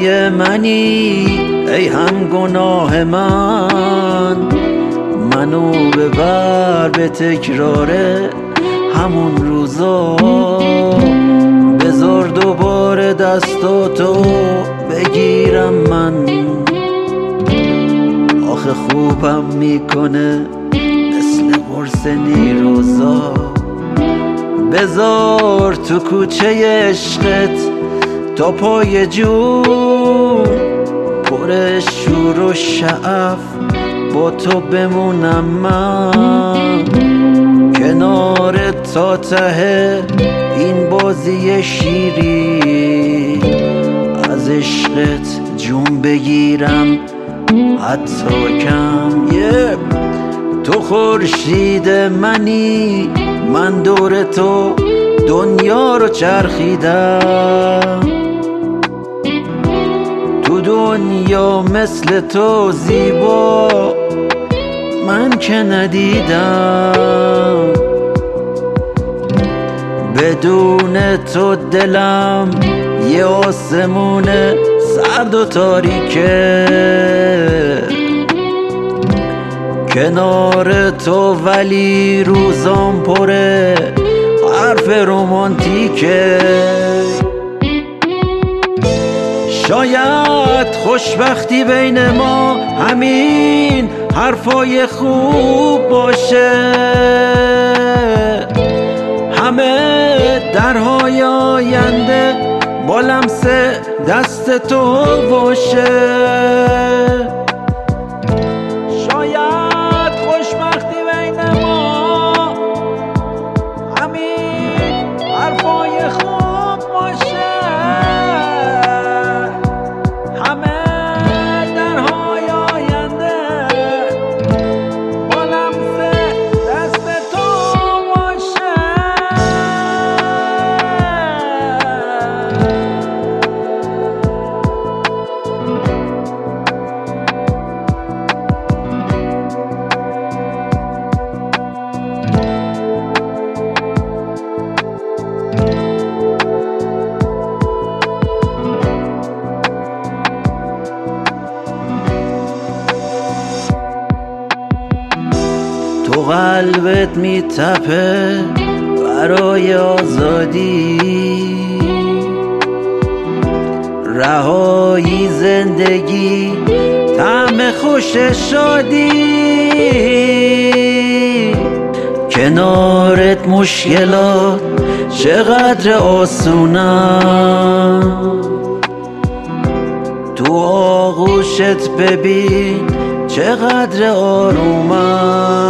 روزای منی ای هم گناه من، منو ببر به تکرار همون روزا، بذار دوباره دستاتو بگیرم من. آخه خوبم میکنه مثل قرص نیروزا، بذار تو کوچه عشقت تا پای جون پر شور و شعف با تو بمونم من، کنارت تا ته این بازی شیری، از عشقت جون بگیرم حتی کم. تو خورشید منی، من دور تو دنیا رو چرخیدم، تو دنیا مثل تو زیبا من که ندیدم، بدون تو دلم یه آسمون سرد و تاریکه، کنار تو ولی روزام پره حرف رومانتیکه. شاید خوشبختی بین ما همین حرفای خوب باشه، همه درهای آینده با لمس دست تو باشه. شاید خوشبختی بین ما همین حرفای خوب باشه، همه درهای آینده با لمس دست تو باشه. تو قلبت میتپه برای آزادی، رهایی زندگی طعم خوش شادی، کنارت مشکلات چقدر آسونم، تو آغوشت ببین چقدر آرومم،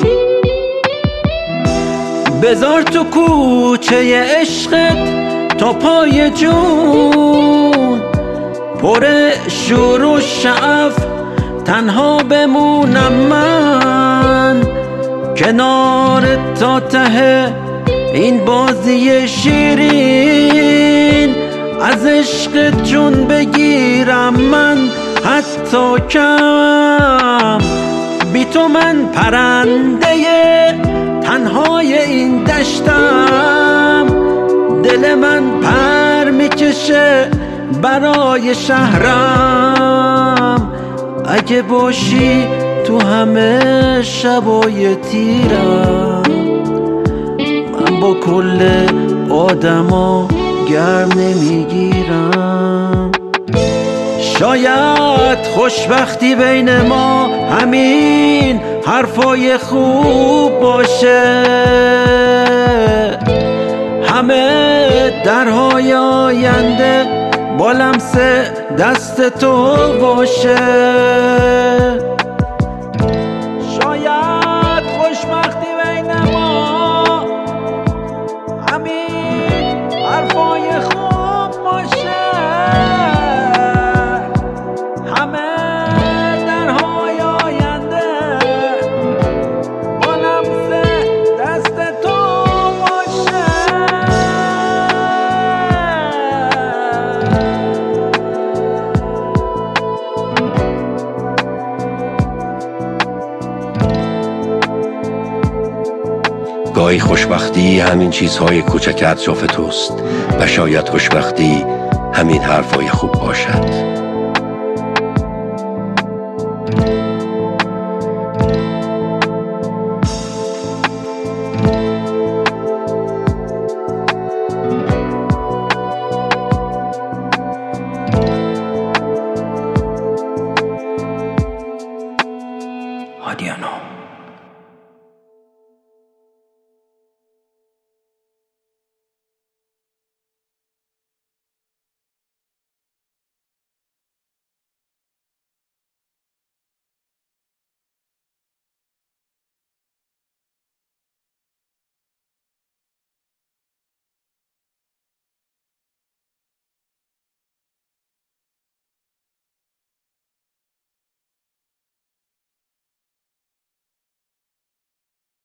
بذار تو کوچه عشقت تا پای جون پر شور و شعف تنها بمونم من، کنارت تا ته این بازی شیرین، از عشقت جون بگیرم من حتی کم. بی تو من پرنده تنهای این دشتم، دل من پر میکشه برای شهرم، اگه باشی تو همه شبای تیرم، من با کل آدما گرم نمیگیرم. شاید خوشبختی بین ما همین حرفای خوب باشه، همه درهای آینده با لمس دست تو باشه. شاید خوشبختی بین ما همین حرفای خوب باشه، همه درهای آینده با لمس دست تو باشه. گاهی خوشبختی همین چیزهای کوچک اطراف توست و شاید خوشبختی همین حرفای خوب باشد.